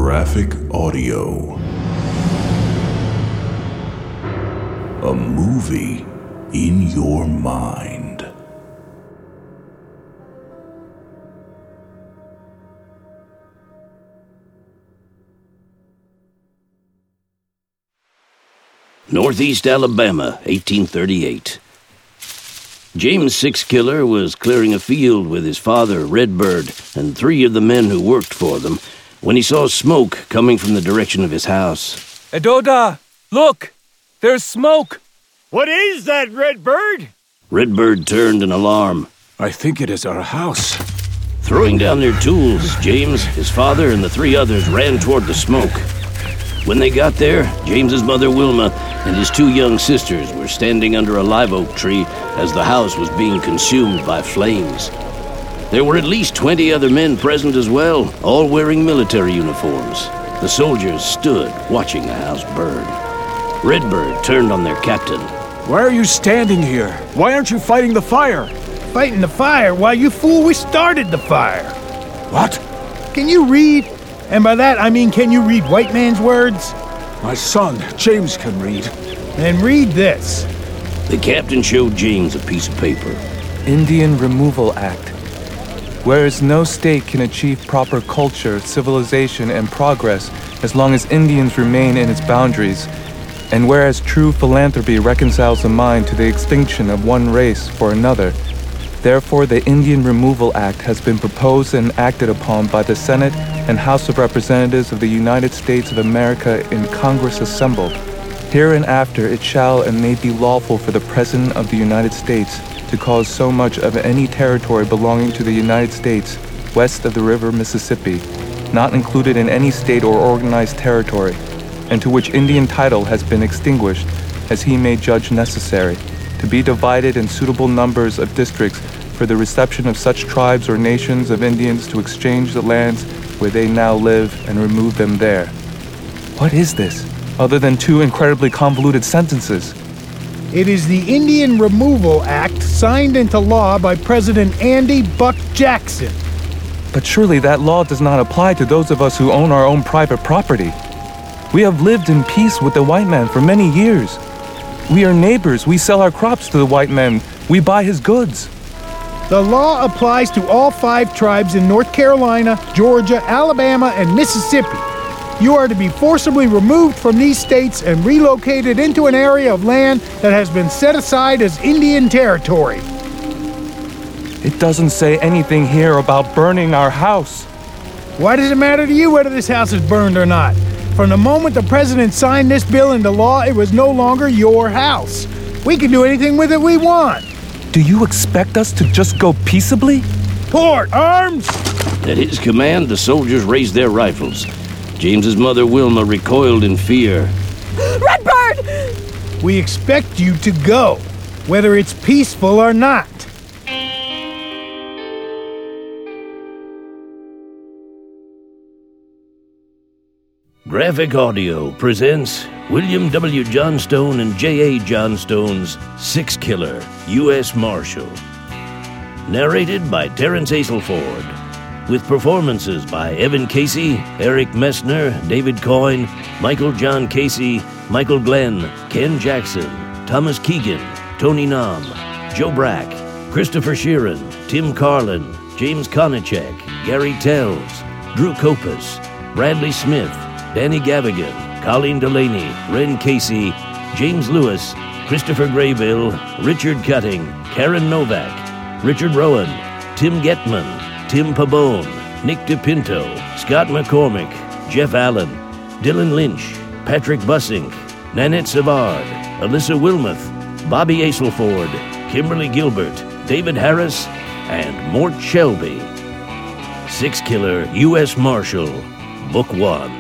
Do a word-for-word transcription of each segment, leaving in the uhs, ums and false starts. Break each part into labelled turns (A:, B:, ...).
A: Graphic Audio. A movie in your mind.
B: Northeast Alabama, eighteen thirty-eight. James Sixkiller was clearing a field with his father, Redbird, and three of the men who worked for them when he saw smoke coming from the direction of his house.
C: Edoda, look! There's smoke!
D: What is that, Redbird?
B: Redbird turned in alarm.
E: I think it is our house.
B: Throwing down their tools, James, his father, and the three others ran toward the smoke. When they got there, James's mother Wilma and his two young sisters were standing under a live oak tree as the house was being consumed by flames. There were at least twenty other men present as well, all wearing military uniforms. The soldiers stood watching the house burn. Redbird turned on their captain.
E: Why are you standing here? Why aren't you fighting the fire?
D: Fighting the fire? Why, you fool, we started the fire.
E: What?
D: Can you read? And by that, I mean, can you read white man's words?
E: My son, James, can read.
D: Then read this.
B: The captain showed James a piece of paper.
C: Indian Removal Act. Whereas no state can achieve proper culture, civilization, and progress as long as Indians remain in its boundaries, and whereas true philanthropy reconciles the mind to the extinction of one race for another, therefore the Indian Removal Act has been proposed and acted upon by the Senate and House of Representatives of the United States of America in Congress assembled. Hereinafter it shall and may be lawful for the President of the United States to cause so much of any territory belonging to the United States west of the river Mississippi, not included in any state or organized territory, and to which Indian title has been extinguished, as he may judge necessary, to be divided in suitable numbers of districts for the reception of such tribes or nations of Indians to exchange the lands where they now live and remove them there. What is this, other than two incredibly convoluted sentences?
D: It is the Indian Removal Act signed into law by President Andy Buck Jackson.
C: But surely that law does not apply to those of us who own our own private property. We have lived in peace with the white man for many years. We are neighbors. We sell our crops to the white man. We buy his goods.
D: The law applies to all five tribes in North Carolina, Georgia, Alabama, and Mississippi. You are to be forcibly removed from these states and relocated into an area of land that has been set aside as Indian territory.
C: It doesn't say anything here about burning our house.
D: Why does it matter to you whether this house is burned or not? From the moment the president signed this bill into law, it was no longer your house. We can do anything with it we want.
C: Do you expect us to just go peaceably?
D: Port, arms!
B: At his command, the soldiers raised their rifles. James's mother Wilma recoiled in fear.
F: Redbird!
D: We expect you to go, whether it's peaceful or not.
B: Graphic Audio presents William W. Johnstone and J A. Johnstone's Sixkiller, U S Marshal. Narrated by Terence Aselford. With performances by Evan Casey, Eric Messner, David Coyne, Michael John Casey, Michael Glenn, Ken Jackson, Thomas Keegan, Tony Nam, Joe Brack, Christopher Sheeran, Tim Carlin, James Konachek, Gary Tells, Drew Copas, Bradley Smith, Danny Gavigan, Colleen Delaney, Ren Casey, James Lewis, Christopher Graybill, Richard Cutting, Karen Novak, Richard Rowan, Tim Getman, Tim Pabone, Nick DePinto, Scott McCormick, Jeff Allen, Dylan Lynch, Patrick Bussink, Nanette Savard, Alyssa Wilmoth, Bobby Aselford, Kimberly Gilbert, David Harris, and Mort Shelby. Sixkiller, U S Marshal, Book One.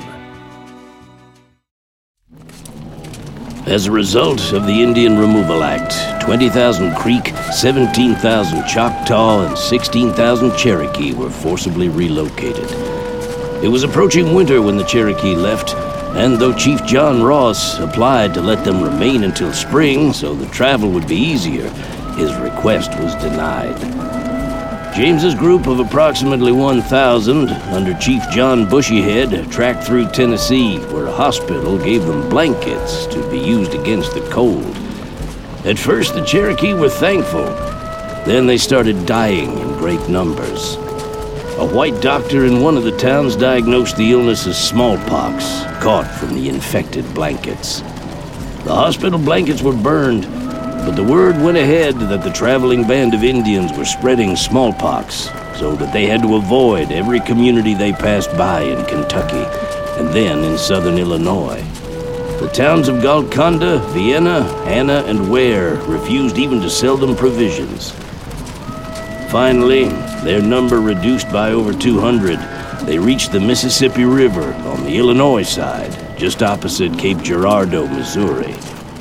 B: As a result of the Indian Removal Act, twenty thousand Creek, seventeen thousand Choctaw, and sixteen thousand Cherokee were forcibly relocated. It was approaching winter when the Cherokee left, and though Chief John Ross applied to let them remain until spring so the travel would be easier, his request was denied. James's group of approximately one thousand, under Chief John Bushyhead, tracked through Tennessee, where a hospital gave them blankets to be used against the cold. At first, the Cherokee were thankful. Then they started dying in great numbers. A white doctor in one of the towns diagnosed the illness as smallpox, caught from the infected blankets. The hospital blankets were burned, but the word went ahead that the traveling band of Indians were spreading smallpox, so that they had to avoid every community they passed by in Kentucky, and then in southern Illinois. The towns of Golconda, Vienna, Anna, and Ware refused even to sell them provisions. Finally, their number reduced by over two hundred, they reached the Mississippi River on the Illinois side, just opposite Cape Girardeau, Missouri.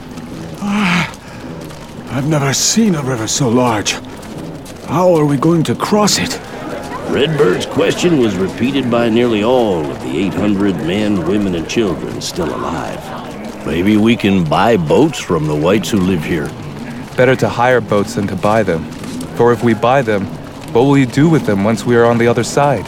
E: I've never seen a river so large. How are we going to cross it?
B: Redbird's question was repeated by nearly all of the eight hundred men, women, and children still alive.
A: Maybe we can buy boats from the whites who live here.
C: Better to hire boats than to buy them. For if we buy them, what will you do with them once we are on the other side?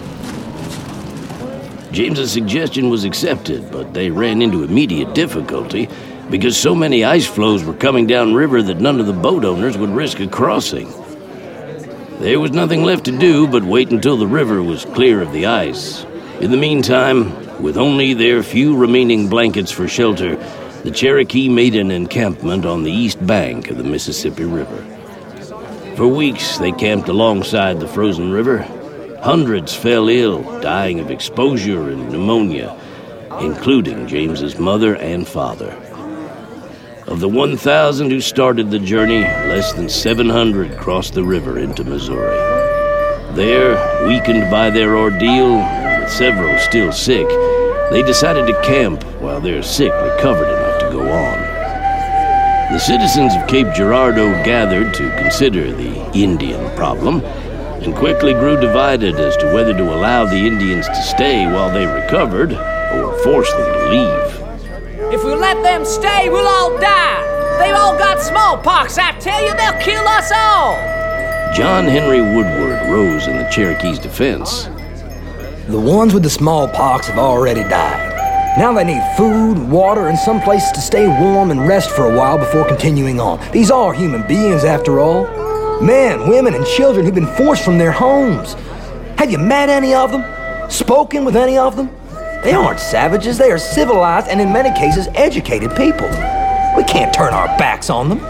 B: James's suggestion was accepted, but they ran into immediate difficulty because so many ice floes were coming downriver that none of the boat owners would risk a crossing. There was nothing left to do but wait until the river was clear of the ice. In the meantime, with only their few remaining blankets for shelter, the Cherokee made an encampment on the east bank of the Mississippi River. For weeks, they camped alongside the frozen river. Hundreds fell ill, dying of exposure and pneumonia, including James's mother and father. Of the one thousand who started the journey, less than seven hundred crossed the river into Missouri. There, weakened by their ordeal, and with several still sick, they decided to camp while their sick recovered enough to go on. The citizens of Cape Girardeau gathered to consider the Indian problem, and quickly grew divided as to whether to allow the Indians to stay while they recovered, or force them to leave.
G: If we let them stay, we'll all die. They've all got smallpox. I tell you, they'll kill us all.
B: John Henry Woodward rose in the Cherokee's defense.
H: The ones with the smallpox have already died. Now they need food, water, and some place to stay warm and rest for a while before continuing on. These are human beings, after all. Men, women, and children who've been forced from their homes. Have you met any of them? Spoken with any of them? They aren't savages. They are civilized and, in many cases, educated people. We can't turn our backs on them.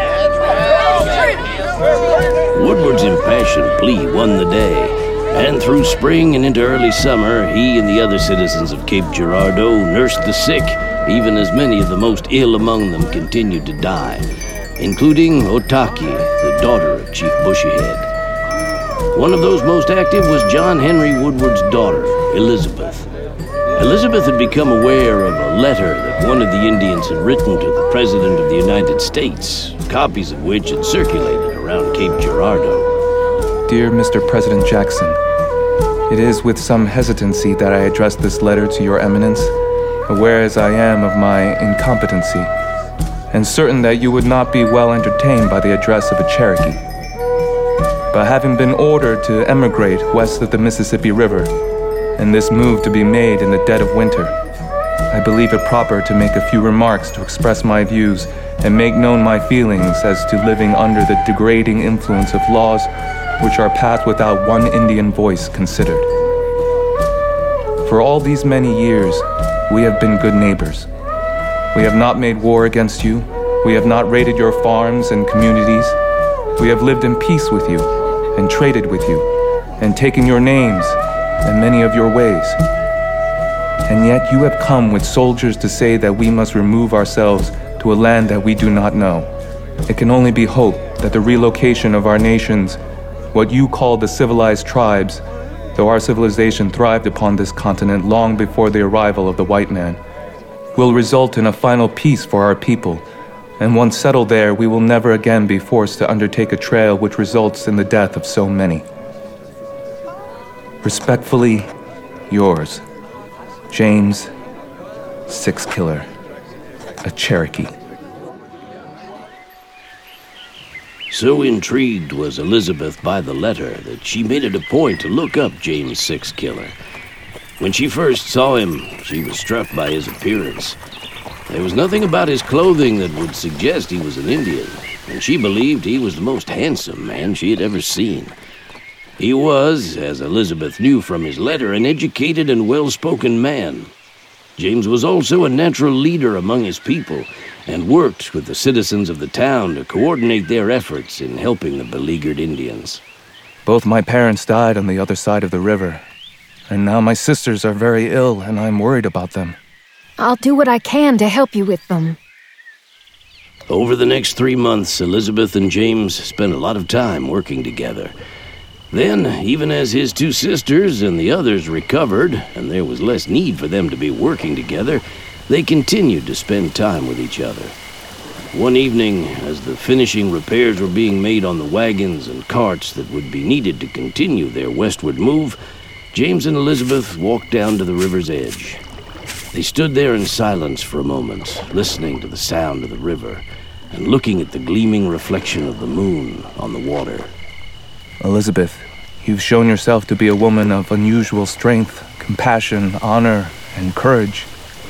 B: Woodward's impassioned plea won the day, and through spring and into early summer, he and the other citizens of Cape Girardeau nursed the sick, even as many of the most ill among them continued to die, including Otaki, the daughter of Chief Bushyhead. One of those most active was John Henry Woodward's daughter, Elizabeth. Elizabeth had become aware of a letter that one of the Indians had written to the President of the United States, copies of which had circulated around Cape Girardeau.
C: Dear Mister President Jackson, it is with some hesitancy that I address this letter to your eminence, aware as I am of my incompetency, and certain that you would not be well entertained by the address of a Cherokee. But having been ordered to emigrate west of the Mississippi River, and this move to be made in the dead of winter, I believe it proper to make a few remarks to express my views and make known my feelings as to living under the degrading influence of laws which are passed without one Indian voice considered. For all these many years, we have been good neighbors. We have not made war against you. We have not raided your farms and communities. We have lived in peace with you and traded with you and taken your names and many of your ways. And yet you have come with soldiers to say that we must remove ourselves to a land that we do not know. It can only be hoped that the relocation of our nations, what you call the civilized tribes, though our civilization thrived upon this continent long before the arrival of the white man, will result in a final peace for our people, and once settled there, we will never again be forced to undertake a trail which results in the death of so many. Respectfully, yours, James Sixkiller, a Cherokee.
B: So intrigued was Elizabeth by the letter that she made it a point to look up James Sixkiller. When she first saw him, she was struck by his appearance. There was nothing about his clothing that would suggest he was an Indian, and she believed he was the most handsome man she had ever seen. He was, as Elizabeth knew from his letter, an educated and well-spoken man. James was also a natural leader among his people and worked with the citizens of the town to coordinate their efforts in helping the beleaguered Indians.
C: Both my parents died on the other side of the river, and now my sisters are very ill and I'm worried about them.
F: I'll do what I can to help you with them.
B: Over the next three months, Elizabeth and James spent a lot of time working together. Then, even as his two sisters and the others recovered, and there was less need for them to be working together, they continued to spend time with each other. One evening, as the finishing repairs were being made on the wagons and carts that would be needed to continue their westward move, James and Elizabeth walked down to the river's edge. They stood there in silence for a moment, listening to the sound of the river and looking at the gleaming reflection of the moon on the water.
C: Elizabeth, you've shown yourself to be a woman of unusual strength, compassion, honor, and courage.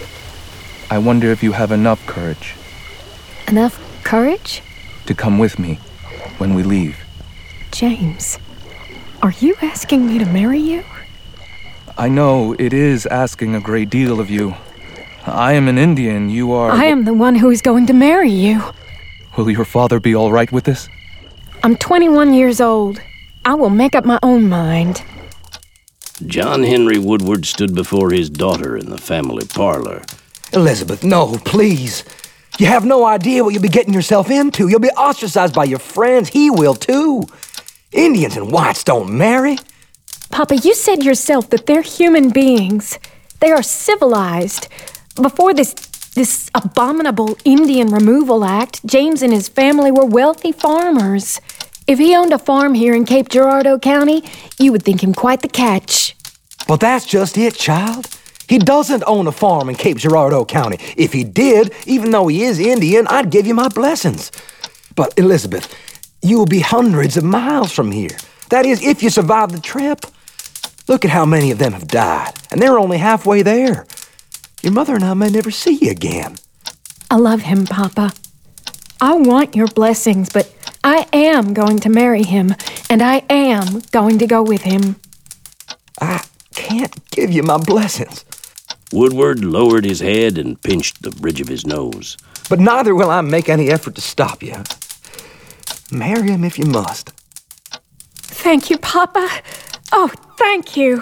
C: I wonder if you have enough courage.
F: Enough courage?
C: To come with me when we leave.
F: James, are you asking me to marry you?
C: I know it is asking a great deal of you. I am an Indian, you are...
F: I am the one who is going to marry you.
C: Will your father be all right with this?
F: I'm twenty-one years old. I will make up my own mind.
B: John Henry Woodward stood before his daughter in the family parlor.
H: Elizabeth, no, please. You have no idea what you'll be getting yourself into. You'll be ostracized by your friends. He will, too. Indians and whites don't marry.
F: Papa, you said yourself that they're human beings. They are civilized. Before this this abominable Indian Removal Act, James and his family were wealthy farmers. If he owned a farm here in Cape Girardeau County, you would think him quite the catch.
H: Well, that's just it, child. He doesn't own a farm in Cape Girardeau County. If he did, even though he is Indian, I'd give you my blessings. But, Elizabeth, you will be hundreds of miles from here. That is, if you survive the trip. Look at how many of them have died, and they're only halfway there. Your mother and I may never see you again.
F: I love him, Papa. I want your blessings, but I am going to marry him, and I am going to go with him.
H: I can't give you my blessings.
B: Woodward lowered his head and pinched the bridge of his nose.
H: But neither will I make any effort to stop you. Marry him if you must.
F: Thank you, Papa. Oh, thank you.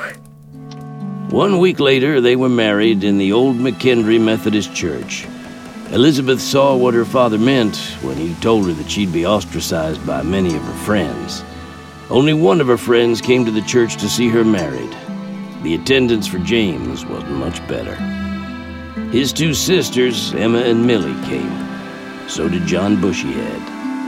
B: One week later, they were married in the old McKendree Methodist Church. Elizabeth saw what her father meant when he told her that she'd be ostracized by many of her friends. Only one of her friends came to the church to see her married. The attendance for James wasn't much better. His two sisters, Emma and Millie, came. So did John Bushyhead.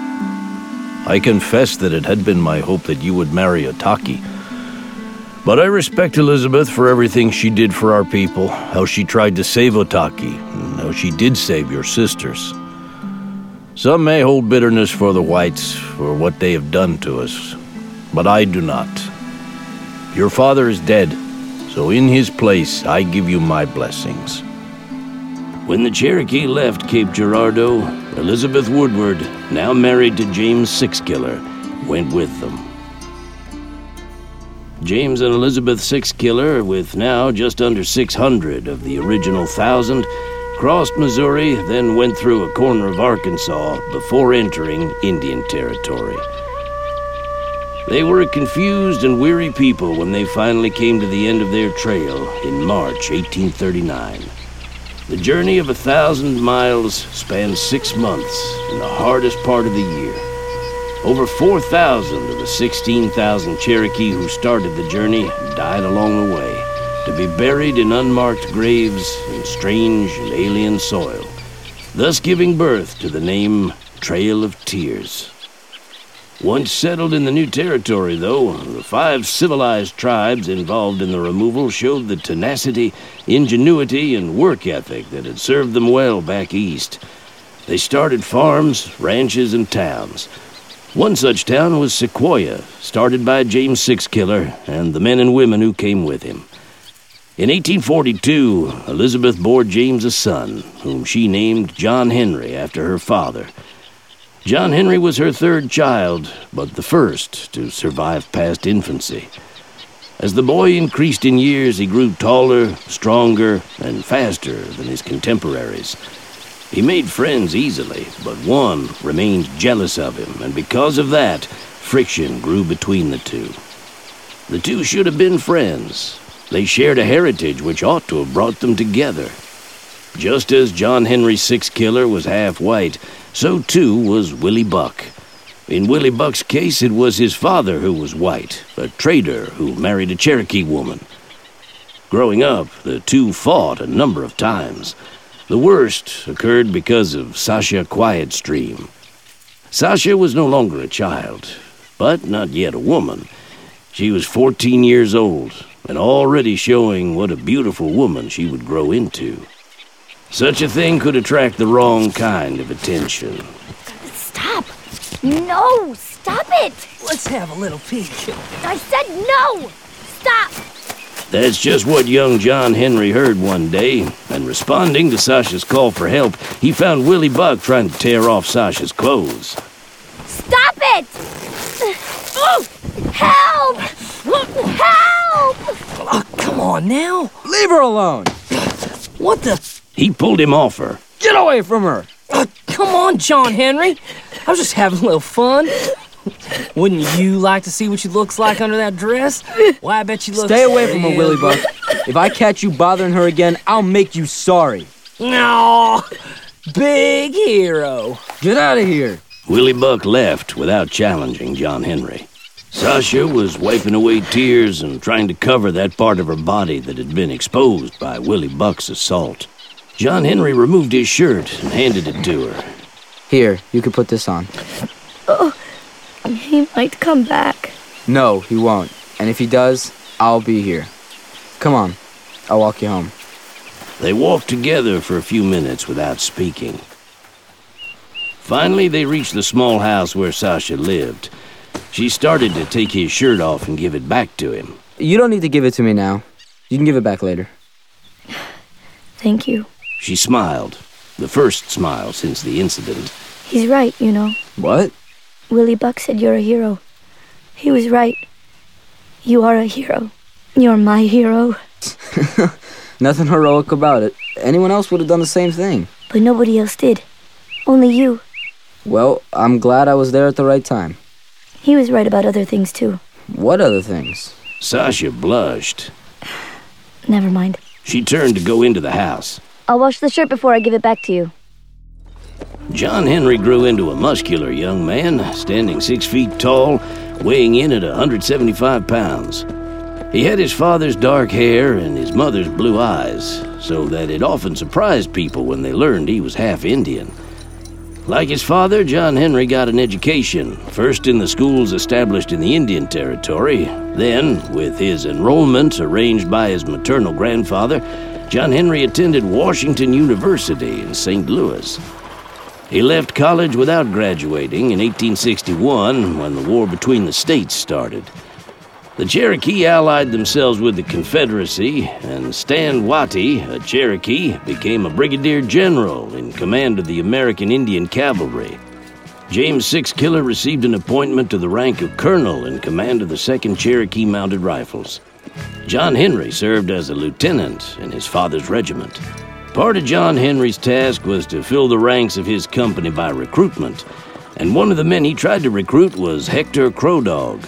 A: I confess that it had been my hope that you would marry Otaki. But I respect Elizabeth for everything she did for our people, how she tried to save Otaki, and how she did save your sisters. Some may hold bitterness for the whites for what they have done to us, but I do not. Your father is dead, so in his place I give you my blessings.
B: When the Cherokee left Cape Girardeau, Elizabeth Woodward, now married to James Sixkiller, went with them. James and Elizabeth Sixkiller, with now just under six hundred of the original thousand, crossed Missouri, then went through a corner of Arkansas before entering Indian Territory. They were a confused and weary people when they finally came to the end of their trail in March eighteen thirty-nine. The journey of a thousand miles spanned six months in the hardest part of the year. Over four thousand of the sixteen thousand Cherokee who started the journey died along the way, to be buried in unmarked graves in strange and alien soil, thus giving birth to the name Trail of Tears. Once settled in the new territory, though, the five civilized tribes involved in the removal showed the tenacity, ingenuity, and work ethic that had served them well back east. They started farms, ranches, and towns. One such town was Sequoia, started by James Sixkiller and the men and women who came with him. In eighteen forty-two, Elizabeth bore James a son, whom she named John Henry after her father. John Henry was her third child, but the first to survive past infancy. As the boy increased in years, he grew taller, stronger, and faster than his contemporaries. He made friends easily, but one remained jealous of him, and because of that, friction grew between the two. The two should have been friends. They shared a heritage which ought to have brought them together. Just as John Henry Sixkiller was half white, so too was Willie Buck. In Willie Buck's case, it was his father who was white, a trader who married a Cherokee woman. Growing up, the two fought a number of times. The worst occurred because of Sasha Quietstream. Sasha was no longer a child, but not yet a woman. She was fourteen years old, and already showing what a beautiful woman she would grow into. Such a thing could attract the wrong kind of attention.
I: Stop! No! Stop it!
G: Let's have a little peek.
I: I said no! Stop!
B: That's just what young John Henry heard one day, and responding to Sasha's call for help, he found Willie Buck trying to tear off Sasha's clothes.
I: Stop it! Oh! Help! Help!
G: Oh, come on now.
J: Leave her alone!
G: What the?
B: He pulled him off her.
J: Get away from her!
G: Oh, come on, John Henry. I was just having a little fun. Wouldn't you like to see what she looks like under that dress? Why, I bet you look...
J: Stay away from her, Willie Buck. If I catch you bothering her again, I'll make you sorry.
G: No, big hero.
J: Get out of here.
B: Willie Buck left without challenging John Henry. Sasha was wiping away tears and trying to cover that part of her body that had been exposed by Willie Buck's assault. John Henry removed his shirt and handed it to her.
J: Here, you can put this on.
I: Oh, he might come back.
J: No, he won't. And if he does, I'll be here. Come on, I'll walk you home.
B: They walked together for a few minutes without speaking. Finally, they reached the small house where Sasha lived. She started to take his shirt off and give it back to him.
J: You don't need to give it to me now. You can give it back later.
I: Thank you.
B: She smiled, the first smile since the incident.
I: He's right, you know.
J: What?
I: Willie Buck said you're a hero. He was right. You are a hero. You're my hero.
J: Nothing heroic about it. Anyone else would have done the same thing.
I: But nobody else did. Only you.
J: Well, I'm glad I was there at the right time.
I: He was right about other things, too.
J: What other things?
B: Sasha blushed.
I: Never mind.
B: She turned to go into the house.
I: I'll wash the shirt before I give it back to you.
B: John Henry grew into a muscular young man, standing six feet tall, weighing in at one hundred seventy-five pounds. He had his father's dark hair and his mother's blue eyes, so that it often surprised people when they learned he was half Indian. Like his father, John Henry got an education, first in the schools established in the Indian Territory. Then, with his enrollment arranged by his maternal grandfather, John Henry attended Washington University in Saint Louis. He left college without graduating in eighteen sixty-one, when the war between the states started. The Cherokee allied themselves with the Confederacy, and Stan Watty, a Cherokee, became a brigadier general in command of the American Indian Cavalry. James Sixkiller received an appointment to the rank of colonel in command of the second Cherokee Mounted Rifles. John Henry served as a lieutenant in his father's regiment. Part of John Henry's task was to fill the ranks of his company by recruitment, and one of the men he tried to recruit was Hector Crow Dog.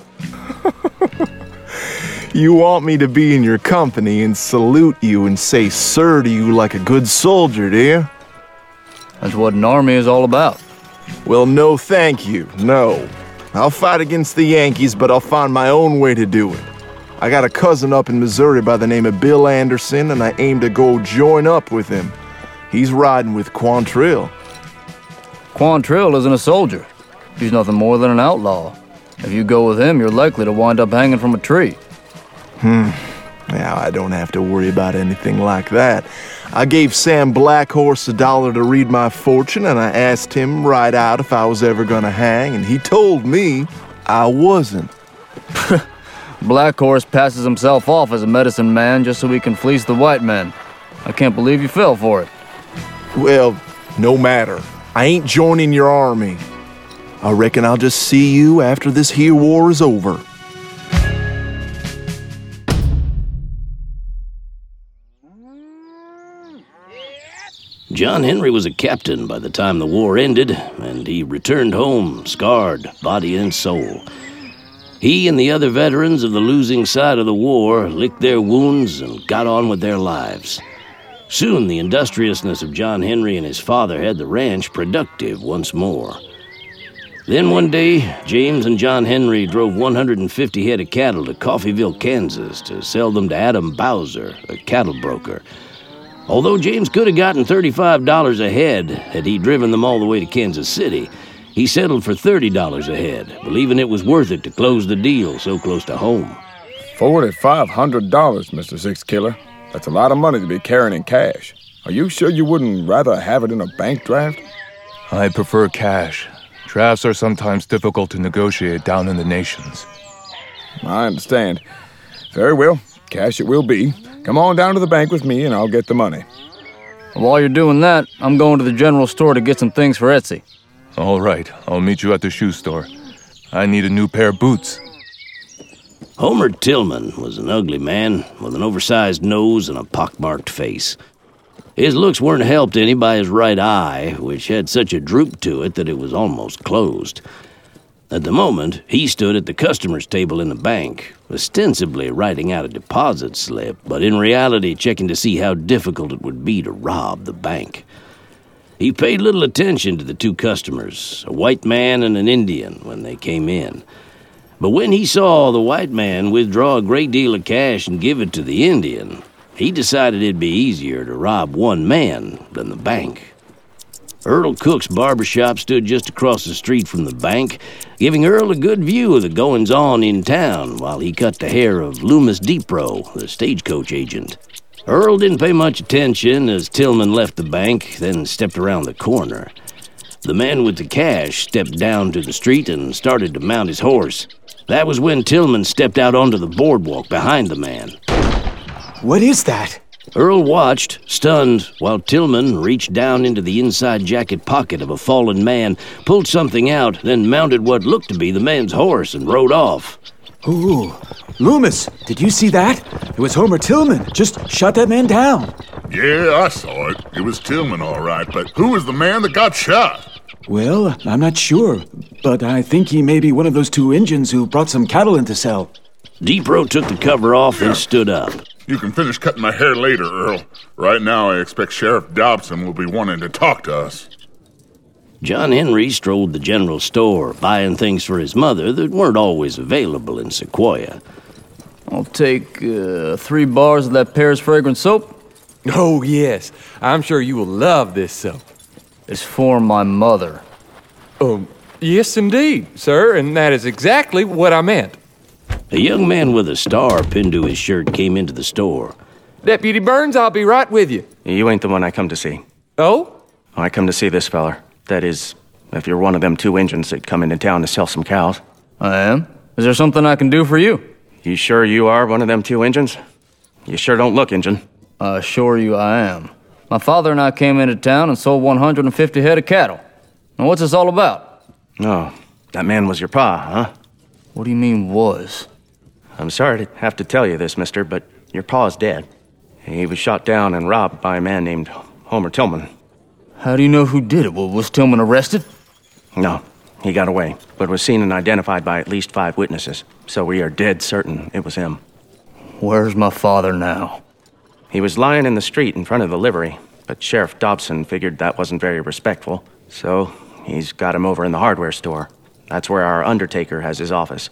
K: You want me to be in your company and salute you and say sir to you like a good soldier, do you?
L: That's what an army is all about.
K: Well, no thank you, no. I'll fight against the Yankees, but I'll find my own way to do it. I got a cousin up in Missouri by the name of Bill Anderson, and I aim to go join up with him. He's riding with Quantrill.
L: Quantrill isn't a soldier. He's nothing more than an outlaw. If you go with him, you're likely to wind up hanging from a tree.
K: Hmm. Now, I don't have to worry about anything like that. I gave Sam Blackhorse a dollar to read my fortune, and I asked him right out if I was ever gonna hang, and he told me I wasn't.
L: Blackhorse passes himself off as a medicine man just so he can fleece the white men. I can't believe you fell for it.
K: Well, no matter. I ain't joining your army. I reckon I'll just see you after this here war is over.
B: John Henry was a captain by the time the war ended, and he returned home, scarred, body and soul. He and the other veterans of the losing side of the war licked their wounds and got on with their lives. Soon the industriousness of John Henry and his father had the ranch productive once more. Then one day, James and John Henry drove one hundred fifty head of cattle to Coffeyville, Kansas, to sell them to Adam Bowser, a cattle broker. Although James could have gotten thirty-five dollars a head had he driven them all the way to Kansas City, he settled for thirty dollars a head, believing it was worth it to close the deal so close to home.
E: forty-five hundred dollars, Mister Six Killer. That's a lot of money to be carrying in cash. Are you sure you wouldn't rather have it in a bank draft?
C: I prefer cash. Drafts are sometimes difficult to negotiate down in the nations.
E: I understand. Very well. Cash it will be. Come on down to the bank with me and I'll get the money.
L: While you're doing that, I'm going to the general store to get some things for Etsy.
C: All right, I'll meet you at the shoe store. I need a new pair of boots.
B: Homer Tillman was an ugly man with an oversized nose and a pockmarked face. His looks weren't helped any by his right eye, which had such a droop to it that it was almost closed. At the moment, he stood at the customer's table in the bank, ostensibly writing out a deposit slip, but in reality checking to see how difficult it would be to rob the bank. He paid little attention to the two customers, a white man and an Indian, when they came in. But when he saw the white man withdraw a great deal of cash and give it to the Indian, he decided it'd be easier to rob one man than the bank. Earl Cook's barbershop stood just across the street from the bank, giving Earl a good view of the goings-on in town while he cut the hair of Loomis Depro, the stagecoach agent. Earl didn't pay much attention as Tillman left the bank, then stepped around the corner. The man with the cash stepped down to the street and started to mount his horse. That was when Tillman stepped out onto the boardwalk behind the man.
M: What is that?
B: Earl watched, stunned, while Tillman reached down into the inside jacket pocket of a fallen man, pulled something out, then mounted what looked to be the man's horse and rode off.
M: Ooh, Loomis, did you see that? It was Homer Tillman. Just shot that man down.
N: Yeah, I saw it. It was Tillman, all right, but who was the man that got shot?
M: Well, I'm not sure, but I think he may be one of those two Injuns who brought some cattle in to sell.
B: Depro took the cover off and stood up.
N: You can finish cutting my hair later, Earl. Right now, I expect Sheriff Dobson will be wanting to talk to us.
B: John Henry strolled the general store, buying things for his mother that weren't always available in Sequoia.
L: I'll take uh, three bars of that Paris fragrance soap.
O: Oh, yes. I'm sure you will love this soap.
L: It's for my mother.
O: Oh, yes, indeed, sir, and that is exactly what I meant.
B: A young man with a star pinned to his shirt came into the store.
O: Deputy Burns, I'll be right with you.
P: You ain't the one I come to see.
O: Oh?
P: I come to see this feller. That is, if you're one of them two Injuns that come into town to sell some cows.
L: I am. Is there something I can do for you?
P: You sure you are one of them two Injuns? You sure don't look Injun.
L: I assure you I am. My father and I came into town and sold one hundred fifty head of cattle. Now what's this all about?
P: Oh, that man was your pa, huh?
L: What do you mean, was?
P: I'm sorry to have to tell you this, mister, but your pa's dead. He was shot down and robbed by a man named Homer Tillman.
L: How do you know who did it? Was Tillman arrested?
P: No, he got away, but was seen and identified by at least five witnesses. So we are dead certain it was him.
L: Where's my father now?
P: He was lying in the street in front of the livery, but Sheriff Dobson figured that wasn't very respectful, so he's got him over in the hardware store. That's where our undertaker has his office.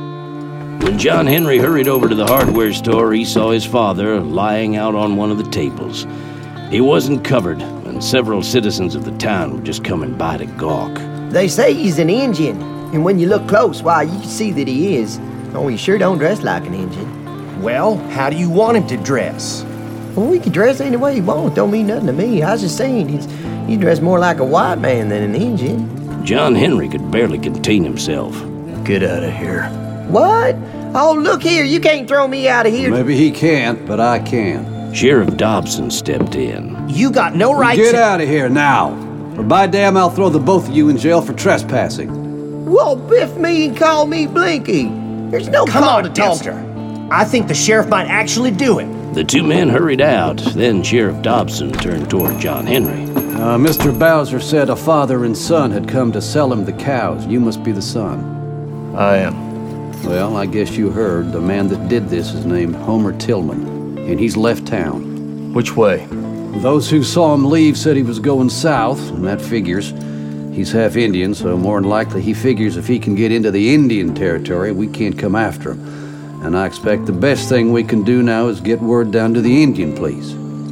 B: When John Henry hurried over to the hardware store, he saw his father lying out on one of the tables. He wasn't covered, and several citizens of the town were just coming by to gawk.
Q: They say he's an Indian, and when you look close, why, you can see that he is. Oh, he sure don't dress like an Indian. Well, how do you want him to dress?
R: Well, we can dress any way you want. Don't mean nothing to me. I was just saying, he's, he dressed more like a white man than an Indian.
B: John Henry could barely contain himself.
L: Get out of here.
R: What? Oh, look here, you can't throw me out of here.
S: Maybe he can't, but I can.
B: Sheriff Dobson stepped in.
Q: You got no right
S: Get
Q: to...
S: Get out of here now, or by damn I'll throw the both of you in jail for trespassing.
R: Well, biff me and call me Blinky. There's no
Q: Come
R: call
Q: on,
R: to talk.
Q: Dempster. I think the sheriff might actually do it.
B: The two men hurried out. Then Sheriff Dobson turned toward John Henry.
S: Uh, Mister Bowser said a father and son had come to sell him the cows. You must be the son.
L: I am.
S: Well, I guess you heard. The man that did this is named Homer Tillman, and he's left town.
L: Which way?
S: Those who saw him leave said he was going south, and that figures. He's half Indian, so more than likely he figures if he can get into the Indian territory, we can't come after him. And I expect the best thing we can do now is get word down to the Indian police.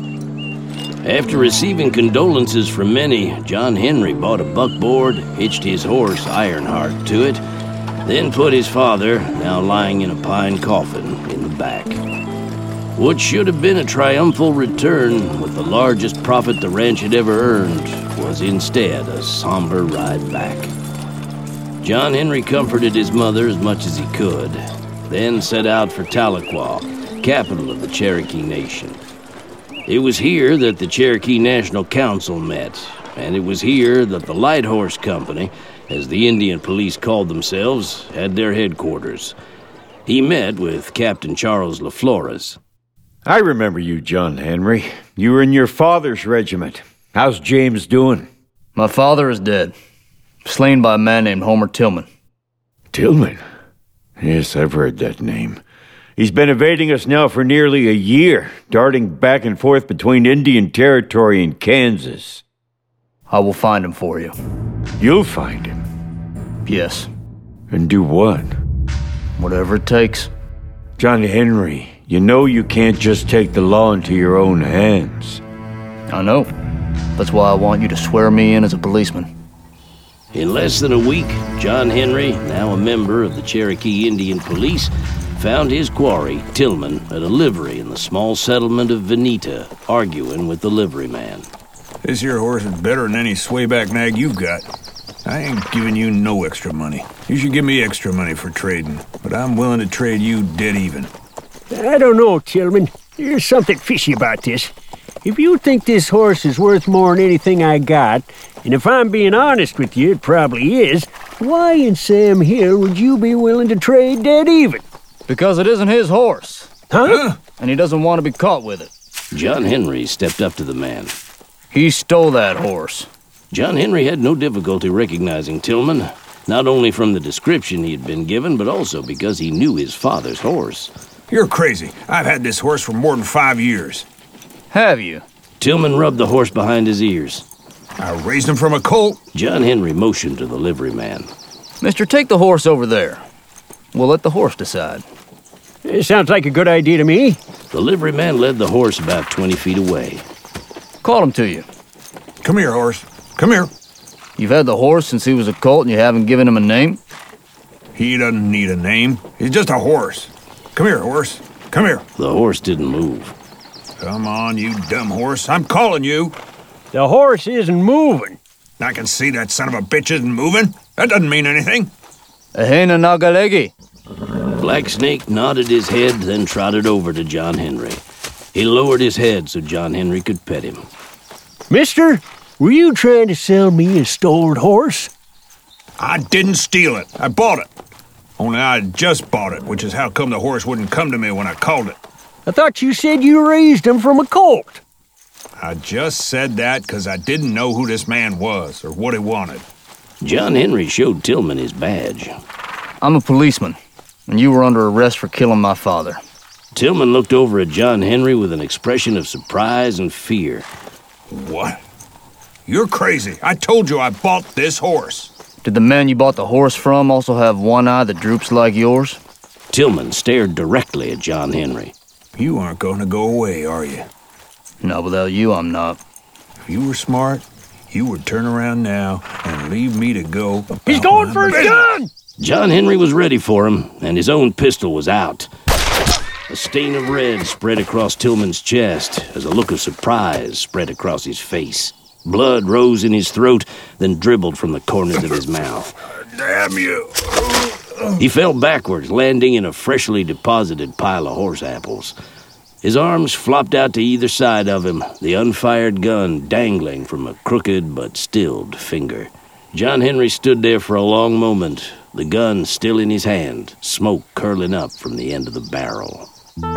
B: After receiving condolences from many, John Henry bought a buckboard, hitched his horse, Ironheart, to it, then put his father, now lying in a pine coffin, in the back. What should have been a triumphal return with the largest profit the ranch had ever earned was instead a somber ride back. John Henry comforted his mother as much as he could, then set out for Tahlequah, capital of the Cherokee Nation. It was here that the Cherokee National Council met, and it was here that the Light Horse Company, as the Indian police called themselves, had their headquarters. He met with Captain Charles LaFlores.
T: I remember you, John Henry. You were in your father's regiment. How's James doing?
L: My father is dead. Slain by a man named Homer Tillman.
T: Tillman? Yes, I've heard that name. He's been evading us now for nearly a year, darting back and forth between Indian Territory and Kansas.
L: I will find him for you.
T: You'll find him?
L: Yes.
T: And do what?
L: Whatever it takes.
T: John Henry, you know you can't just take the law into your own hands.
L: I know. That's why I want you to swear me in as a policeman.
B: In less than a week, John Henry, now a member of the Cherokee Indian Police, found his quarry, Tillman, at a livery in the small settlement of Veneta, arguing with the liveryman.
U: This here horse is better than any swayback nag you've got. I ain't giving you no extra money. You should give me extra money for trading, but I'm willing to trade you dead even.
V: I don't know, Tillman. There's something fishy about this. If you think this horse is worth more than anything I got, and if I'm being honest with you, it probably is, why in Sam Hill would you be willing to trade dead even?
L: Because it isn't his horse.
V: Huh?
L: And he doesn't want to be caught with it.
B: John Henry stepped up to the man.
L: He stole that horse.
B: John Henry had no difficulty recognizing Tillman, not only from the description he had been given, but also because he knew his father's horse.
U: You're crazy. I've had this horse for more than five years.
L: Have you?
B: Tillman rubbed the horse behind his ears.
U: I raised him from a colt.
B: John Henry motioned to the liveryman.
L: Mister, take the horse over there. We'll let the horse decide.
V: It sounds like a good idea to me.
B: The liveryman led the horse about twenty feet away.
L: Call him to you.
U: Come here, horse. Come here.
L: You've had the horse since he was a colt and you haven't given him a name?
U: He doesn't need a name. He's just a horse. Come here, horse. Come here.
B: The horse didn't move.
U: Come on, you dumb horse. I'm calling you.
V: The horse isn't moving.
U: I can see that son of a bitch isn't moving. That doesn't mean anything.
L: Ehena Nagalegi.
B: Black Snake nodded his head, then trotted over to John Henry. He lowered his head so John Henry could pet him.
V: Mister, were you trying to sell me a stolen horse?
U: I didn't steal it. I bought it. Only I just bought it, which is how come the horse wouldn't come to me when I called it.
V: I thought you said you raised him from a colt.
U: I just said that because I didn't know who this man was or what he wanted.
B: John Henry showed Tillman his badge.
L: I'm a policeman, and you were under arrest for killing my father.
B: Tillman looked over at John Henry with an expression of surprise and fear.
U: What? You're crazy. I told you I bought this horse.
L: Did the man you bought the horse from also have one eye that droops like yours?
B: Tillman stared directly at John Henry.
U: You aren't going to go away, are you?
L: Not without you, I'm not.
U: If you were smart, you would turn around now and leave me to go.
V: He's going for his gun!
B: John Henry was ready for him, and his own pistol was out. A stain of red spread across Tillman's chest as a look of surprise spread across his face. Blood rose in his throat, then dribbled from the corners of his mouth.
U: Damn you.
B: He fell backwards, landing in a freshly deposited pile of horse apples. His arms flopped out to either side of him, the unfired gun dangling from a crooked but stilled finger. John Henry stood there for a long moment, the gun still in his hand, smoke curling up from the end of the barrel.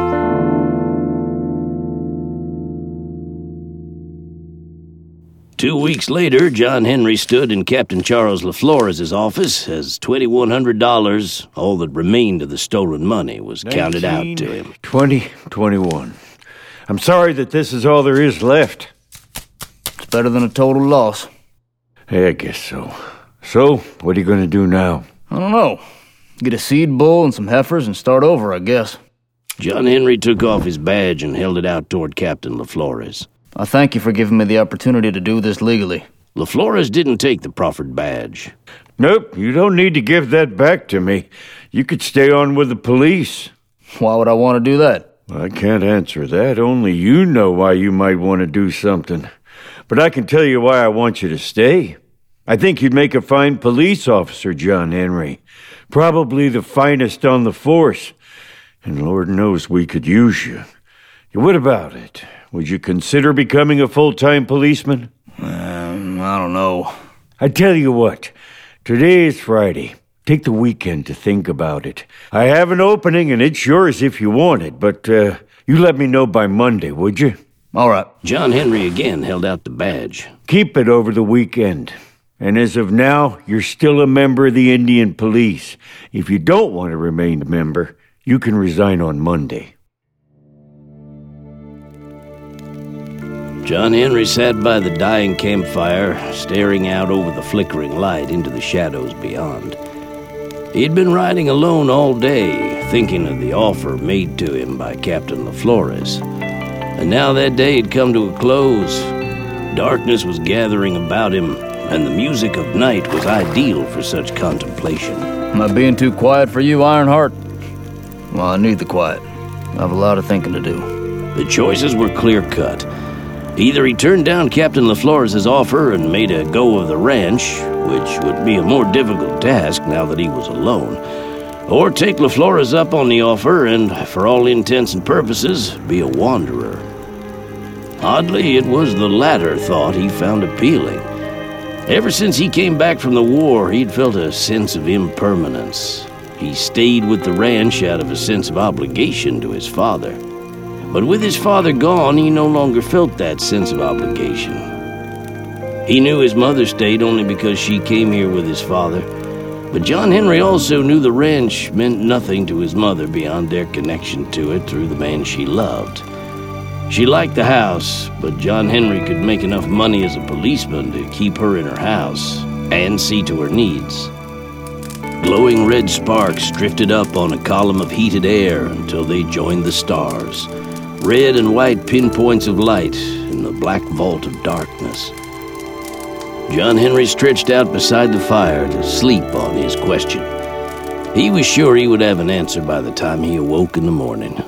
B: Two weeks later, John Henry stood in Captain Charles LaFlores' office as twenty-one hundred dollars, all that remained of the stolen money, was counted out to him.
T: twenty twenty-one. I'm sorry that this is all there is left.
L: It's better than a total loss.
T: Hey, I guess so. So, what are you going to do now?
L: I don't know. Get a seed bull and some heifers and start over, I guess.
B: John Henry took off his badge and held it out toward Captain LaFlores.
L: I thank you for giving me the opportunity to do this legally.
B: LaFlores didn't take the proffered badge.
T: Nope, you don't need to give that back to me. You could stay on with the police.
L: Why would I want to do that?
T: I can't answer that. Only you know why you might want to do something. But I can tell you why I want you to stay. I think you'd make a fine police officer, John Henry. Probably the finest on the force. And Lord knows we could use you. What about it? Would you consider becoming a full-time policeman?
L: Um, I don't know.
T: I tell you what, today is Friday. Take the weekend to think about it. I have an opening, and it's yours if you want it, but uh, you let me know by Monday, would you?
L: All right.
B: John Henry again held out the badge.
T: Keep it over the weekend. And as of now, you're still a member of the Indian Police. If you don't want to remain a member, you can resign on Monday.
B: John Henry sat by the dying campfire, staring out over the flickering light into the shadows beyond. He'd been riding alone all day, thinking of the offer made to him by Captain LaFlores. And now that day had come to a close. Darkness was gathering about him, and the music of night was ideal for such contemplation.
L: Am I being too quiet for you, Ironheart? Well, I need the quiet. I have a lot of thinking to do.
B: The choices were clear-cut. Either he turned down Captain LaFlores' offer and made a go of the ranch, which would be a more difficult task now that he was alone, or take LaFlores up on the offer and, for all intents and purposes, be a wanderer. Oddly, it was the latter thought he found appealing. Ever since he came back from the war, he'd felt a sense of impermanence. He stayed with the ranch out of a sense of obligation to his father. But with his father gone, he no longer felt that sense of obligation. He knew his mother stayed only because she came here with his father. But John Henry also knew the ranch meant nothing to his mother beyond their connection to it through the man she loved. She liked the house, but John Henry could make enough money as a policeman to keep her in her house and see to her needs. Glowing red sparks drifted up on a column of heated air until they joined the stars. Red and white pinpoints of light in the black vault of darkness. John Henry stretched out beside the fire to sleep on his question. He was sure he would have an answer by the time he awoke in the morning.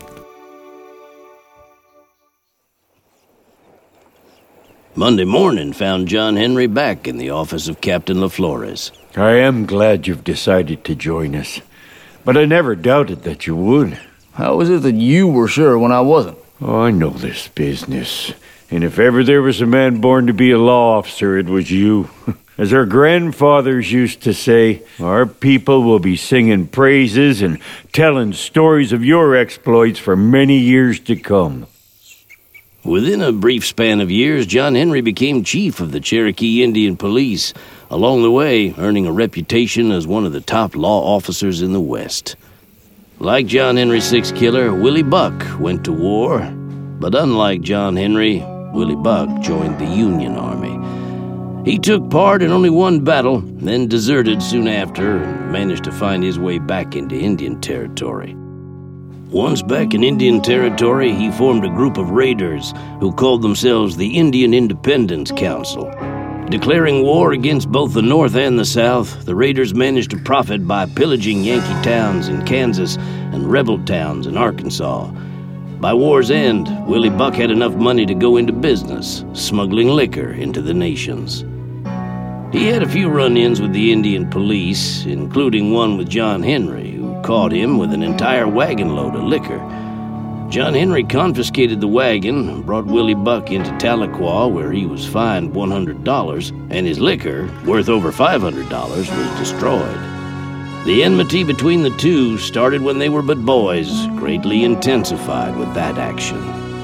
B: Monday morning found John Henry back in the office of Captain LaFlores.
T: I am glad you've decided to join us, but I never doubted that you would.
L: How is it that you were sure when I wasn't?
T: Oh, I know this business. And if ever there was a man born to be a law officer, it was you. As our grandfathers used to say, our people will be singing praises and telling stories of your exploits for many years to come.
B: Within a brief span of years, John Henry became chief of the Cherokee Indian Police, along the way earning a reputation as one of the top law officers in the West. Like John Henry Six Killer, Willie Buck went to war, but unlike John Henry, Willie Buck joined the Union Army. He took part in only one battle, then deserted soon after and managed to find his way back into Indian Territory. Once back in Indian Territory, he formed a group of raiders who called themselves the Indian Independence Council. Declaring war against both the North and the South, the raiders managed to profit by pillaging Yankee towns in Kansas and rebel towns in Arkansas. By war's end, Willie Buck had enough money to go into business, smuggling liquor into the nations. He had a few run-ins with the Indian police, including one with John Henry, who caught him with an entire wagon load of liquor. John Henry confiscated the wagon and brought Willie Buck into Tahlequah, where he was fined one hundred dollars, and his liquor, worth over five hundred dollars, was destroyed. The enmity between the two started when they were but boys, greatly intensified with that action.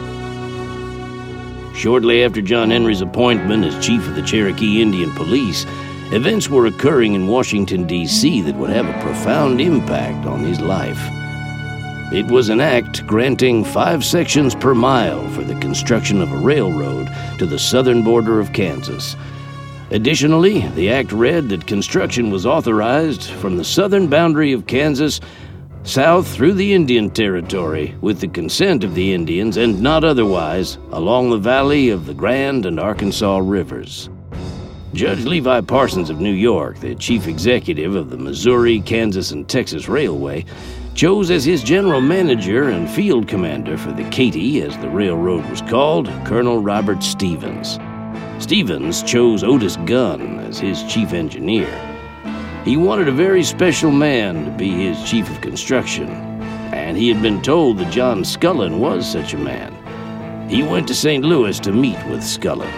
B: Shortly after John Henry's appointment as chief of the Cherokee Indian Police, events were occurring in Washington, D C that would have a profound impact on his life. It was an act granting five sections per mile for the construction of a railroad to the southern border of Kansas. Additionally, the act read that construction was authorized from the southern boundary of Kansas south through the Indian Territory with the consent of the Indians and not otherwise along the valley of the Grand and Arkansas rivers. Judge Levi Parsons of New York, the chief executive of the Missouri, Kansas, and Texas Railway, chose as his general manager and field commander for the Katy, as the railroad was called, Colonel Robert Stevens. Stevens chose Otis Gunn as his chief engineer. He wanted a very special man to be his chief of construction, and he had been told that John Scullin was such a man. He went to Saint Louis to meet with Scullin.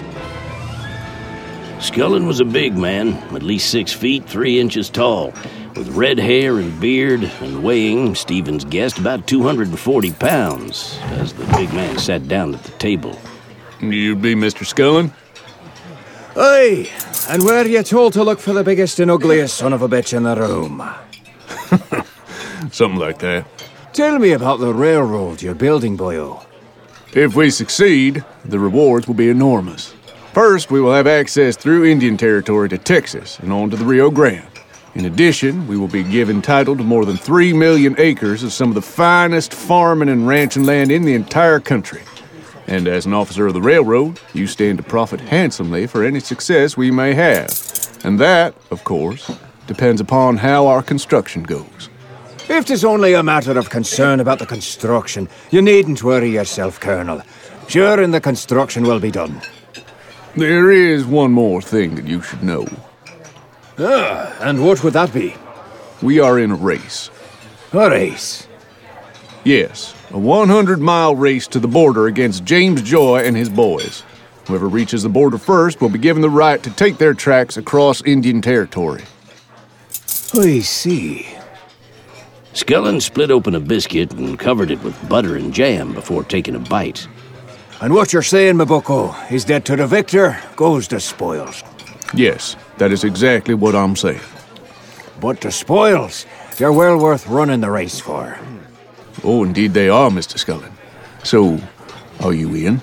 B: Scullin was a big man, at least six feet, three inches tall, with red hair and beard, and weighing, Stevens guessed, about two hundred forty pounds, as the big man sat down at the table.
O: You'd be Mister Scullin?
D: Aye, and were you told to look for the biggest and ugliest son of a bitch in the room?
O: Something like that.
D: Tell me about the railroad you're building, boyo.
O: If we succeed, the rewards will be enormous. First, we will have access through Indian Territory to Texas and on to the Rio Grande. In addition, we will be given title to more than three million acres of some of the finest farming and ranching land in the entire country. And as an officer of the railroad, you stand to profit handsomely for any success we may have. And that, of course, depends upon how our construction goes.
D: If 'tis only a matter of concern about the construction, you needn't worry yourself, Colonel. Sure, and the construction will be done.
O: There is one more thing that you should know.
D: Ah, and what would that be?
O: We are in a race.
D: A race?
O: Yes, a one hundred mile race to the border against James Joy and his boys. Whoever reaches the border first will be given the right to take their tracks across Indian Territory.
D: I see.
B: Scullin split open a biscuit and covered it with butter and jam before taking a bite.
D: And what you're saying, my bucko, is that to the victor goes the spoils.
O: Yes, that is exactly what I'm saying.
D: But the spoils, they're well worth running the race for.
O: Oh, indeed they are, Mister Scullin. So, are you in?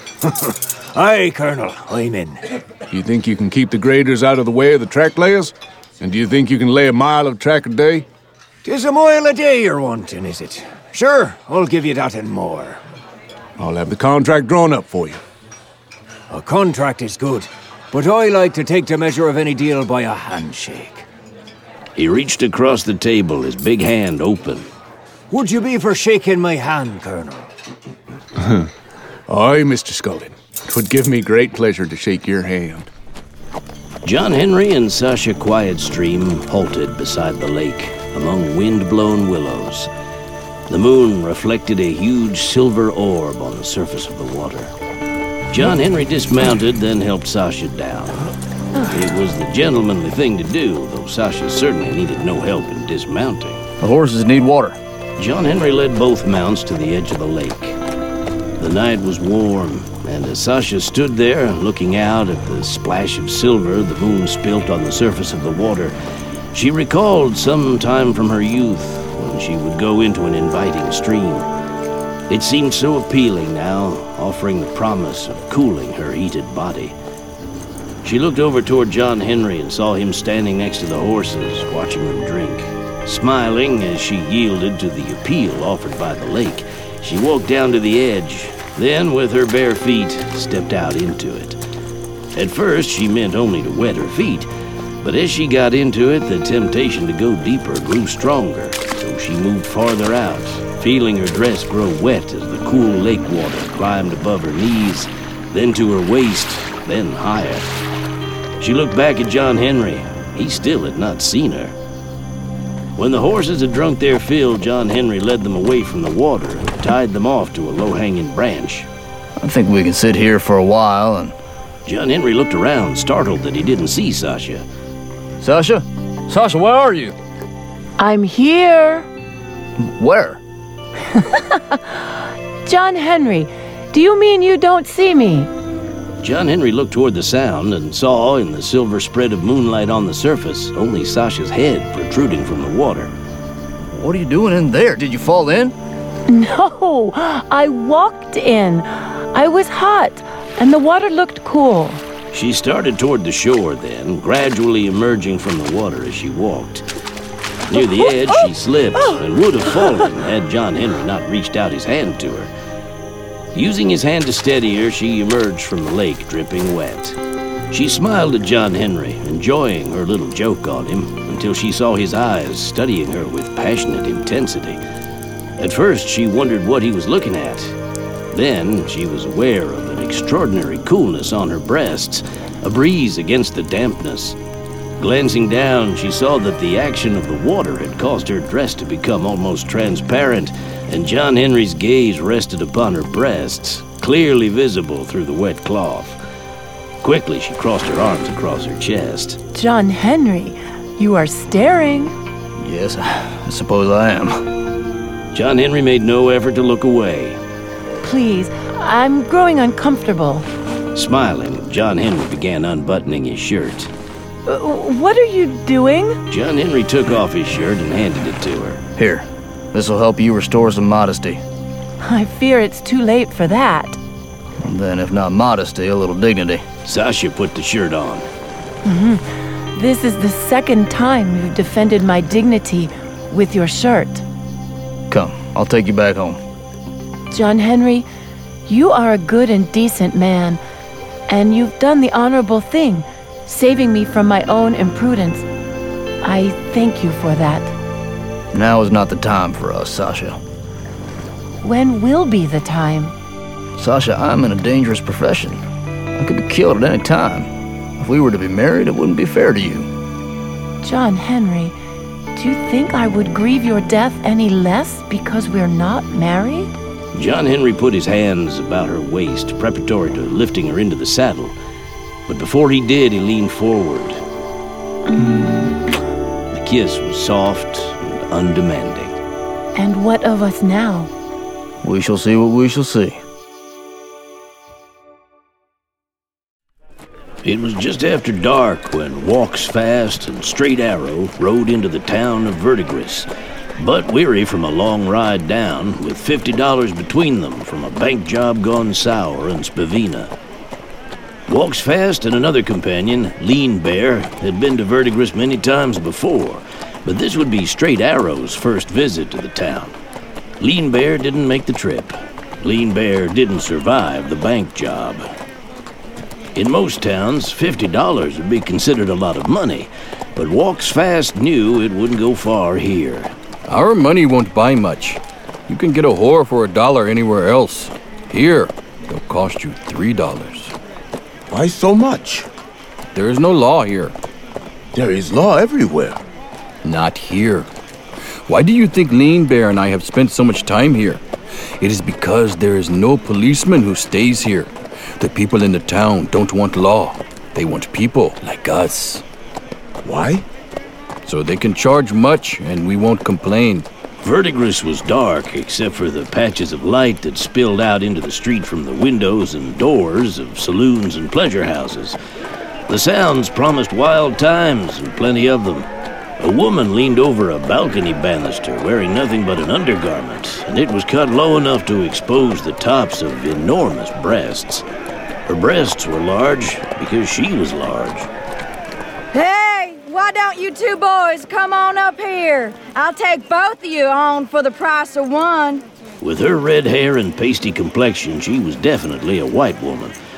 D: Aye, Colonel, I'm in.
O: You think you can keep the graders out of the way of the track layers? And do you think you can lay a mile of track a day?
D: 'Tis a mile a day you're wanting, is it? Sure, I'll give you that and more.
O: I'll have the contract drawn up for you.
D: A contract is good, but I like to take the measure of any deal by a handshake.
B: He reached across the table, his big hand open.
D: Would you be for shaking my hand, Colonel?
O: Aye, Mister Scullin. It would give me great pleasure to shake your hand.
B: John Henry and Sasha Quietstream halted beside the lake, among wind-blown willows. The moon reflected a huge silver orb on the surface of the water. John Henry dismounted, then helped Sasha down. It was the gentlemanly thing to do, though Sasha certainly needed no help in dismounting.
L: The horses need water.
B: John Henry led both mounts to the edge of the lake. The night was warm, and as Sasha stood there, looking out at the splash of silver the moon spilt on the surface of the water, she recalled some time from her youth when she would go into an inviting stream. It seemed so appealing now, offering the promise of cooling her heated body. She looked over toward John Henry and saw him standing next to the horses, watching them drink. Smiling as she yielded to the appeal offered by the lake, she walked down to the edge, then with her bare feet stepped out into it. At first, she meant only to wet her feet, but as she got into it, the temptation to go deeper grew stronger, so she moved farther out, feeling her dress grow wet as the cool lake water climbed above her knees, then to her waist, then higher. She looked back at John Henry. He still had not seen her. When the horses had drunk their fill, John Henry led them away from the water and tied them off to a low-hanging branch.
L: I think we can sit here for a while and...
B: John Henry looked around, startled that he didn't see Sasha.
L: Sasha? Sasha, where are you?
F: I'm here.
L: Where?
F: John Henry, do you mean you don't see me?
B: John Henry looked toward the sound and saw, in the silver spread of moonlight on the surface, only Sasha's head protruding from the water.
L: What are you doing in there? Did you fall in?
F: No, I walked in. I was hot, and the water looked cool.
B: She started toward the shore then, gradually emerging from the water as she walked. Near the edge, she slipped and would have fallen had John Henry not reached out his hand to her. Using his hand to steady her, she emerged from the lake, dripping wet. She smiled at John Henry, enjoying her little joke on him, until she saw his eyes studying her with passionate intensity. At first, she wondered what he was looking at. Then, she was aware of an extraordinary coolness on her breasts, a breeze against the dampness. Glancing down, she saw that the action of the water had caused her dress to become almost transparent, and John Henry's gaze rested upon her breasts, clearly visible through the wet cloth. Quickly, she crossed her arms across her chest.
F: John Henry, you are staring.
L: Yes, I suppose I am.
B: John Henry made no effort to look away.
F: Please, I'm growing uncomfortable.
B: Smiling, John Henry began unbuttoning his shirt.
F: Uh, what are you doing?
B: John Henry took off his shirt and handed it to her.
L: Here, this will help you restore some modesty.
F: I fear it's too late for that.
L: And then, if not modesty, a little dignity.
B: Sasha put the shirt on.
F: Mm-hmm. This is the second time you've defended my dignity with your shirt.
L: Come, I'll take you back home.
F: John Henry, you are a good and decent man, and you've done the honorable thing, saving me from my own imprudence. I thank you for that.
L: Now is not the time for us, Sasha.
F: When will be the time?
L: Sasha, I'm in a dangerous profession. I could be killed at any time. If we were to be married, it wouldn't be fair to you.
F: John Henry, do you think I would grieve your death any less because we're not married?
B: John Henry put his hands about her waist, preparatory to lifting her into the saddle. But before he did, he leaned forward.
F: Mm.
B: The kiss was soft and undemanding.
F: And what of us now?
L: We shall see what we shall see.
B: It was just after dark when Walks Fast and Straight Arrow rode into the town of Verdigris, but weary from a long ride down, with fifty dollars between them from a bank job gone sour in Spavina. Walks Fast and another companion, Lean Bear, had been to Verdigris many times before, but this would be Straight Arrow's first visit to the town. Lean Bear didn't make the trip. Lean Bear didn't survive the bank job. In most towns, fifty dollars would be considered a lot of money, but Walks Fast knew it wouldn't go far here.
H: Our money won't buy much. You can get a whore for a dollar anywhere else. Here, it'll cost you three dollars.
K: Why so much?
H: There is no law here.
K: There is law everywhere.
H: Not here. Why do you think Lean Bear and I have spent so much time here? It is because there is no policeman who stays here. The people in the town don't want law. They want people like us.
K: Why?
H: So they can charge much, and we won't complain.
B: Verdigris was dark, except for the patches of light that spilled out into the street from the windows and doors of saloons and pleasure houses. The sounds promised wild times, and plenty of them. A woman leaned over a balcony banister wearing nothing but an undergarment, and it was cut low enough to expose the tops of enormous breasts. Her breasts were large because she was large.
W: Hey, why don't you two boys come on up here? I'll take both of you on for the price of one.
B: With her red hair and pasty complexion, she was definitely a white woman.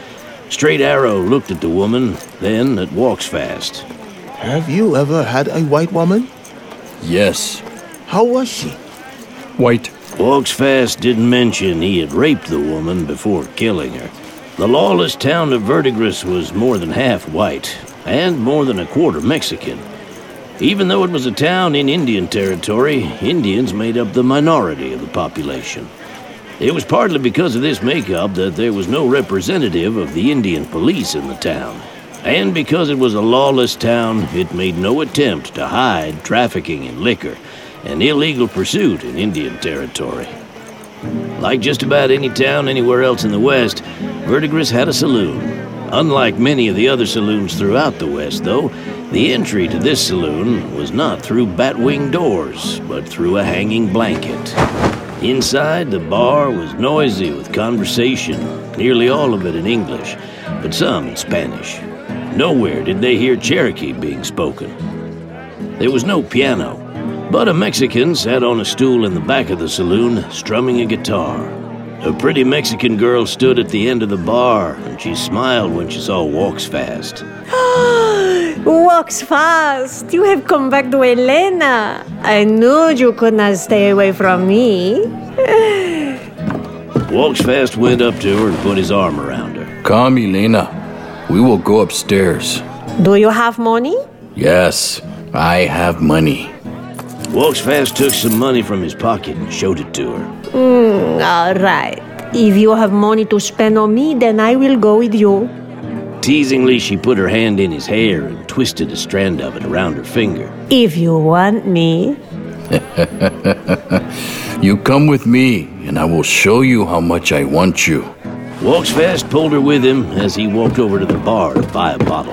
B: Straight Arrow looked at the woman, then at Walks Fast.
K: Have you ever had a white woman?
H: Yes.
K: How was she?
H: White.
B: Walks Fast didn't mention he had raped the woman before killing her. The lawless town of Verdigris was more than half white, and more than a quarter Mexican. Even though it was a town in Indian territory, Indians made up the minority of the population. It was partly because of this makeup that there was no representative of the Indian police in the town. And because it was a lawless town, it made no attempt to hide trafficking in liquor, an illegal pursuit in Indian territory. Like just about any town anywhere else in the West, Verdigris had a saloon. Unlike many of the other saloons throughout the West, though, the entry to this saloon was not through bat-wing doors, but through a hanging blanket. Inside, the bar was noisy with conversation, nearly all of it in English, but some in Spanish. Nowhere did they hear Cherokee being spoken. There was no piano, but a Mexican sat on a stool in the back of the saloon, strumming a guitar. A pretty Mexican girl stood at the end of the bar, and she smiled when she saw Walks Fast.
A: Walks Fast! You have come back to Elena. I knew you could not stay away from me.
B: Walks Fast went up to her and put his arm around her.
H: Come, Elena. We will go upstairs.
A: Do you have money?
H: Yes, I have money.
B: Walks Fast took some money from his pocket and showed it to her.
A: Mm, all right. If you have money to spend on me, then I will go with you.
B: Teasingly, she put her hand in his hair and twisted a strand of it around her finger.
A: If you want me.
H: You come with me, and I will show you how much I want you.
B: Walks Fast pulled her with him as he walked over to the bar to buy a bottle.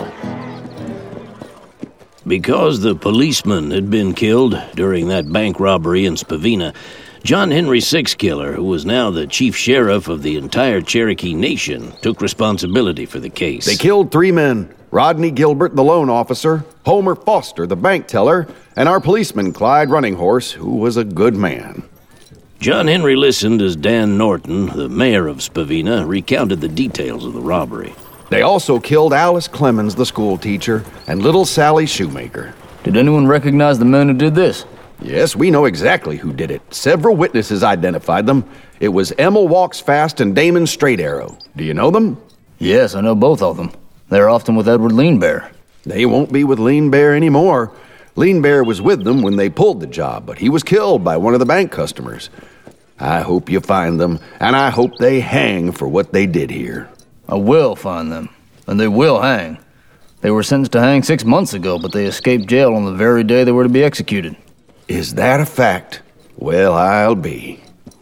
B: Because the policeman had been killed during that bank robbery in Spavina, John Henry Sixkiller, who was now the chief sheriff of the entire Cherokee Nation, took responsibility for the case.
G: They killed three men: Rodney Gilbert, the loan officer, Homer Foster, the bank teller, and our policeman, Clyde Running Horse, who was a good man.
B: John Henry listened as Dan Norton, the mayor of Spavina, recounted the details of the robbery.
G: They also killed Alice Clemens, the school teacher, and little Sally Shoemaker.
L: Did anyone recognize the men who did this?
G: Yes, we know exactly who did it. Several witnesses identified them. It was Emma Walks Fast and Damon Straight Arrow. Do you know them?
L: Yes, I know both of them. They're often with Edward Lean Bear.
G: They won't be with Lean Bear anymore. Lean Bear was with them when they pulled the job, but he was killed by one of the bank customers. I hope you find them, and I hope they hang for what they did here.
L: I will find them, and they will hang. They were sentenced to hang six months ago, but they escaped jail on the very day they were to be executed.
G: Is that a fact? Well, I'll be.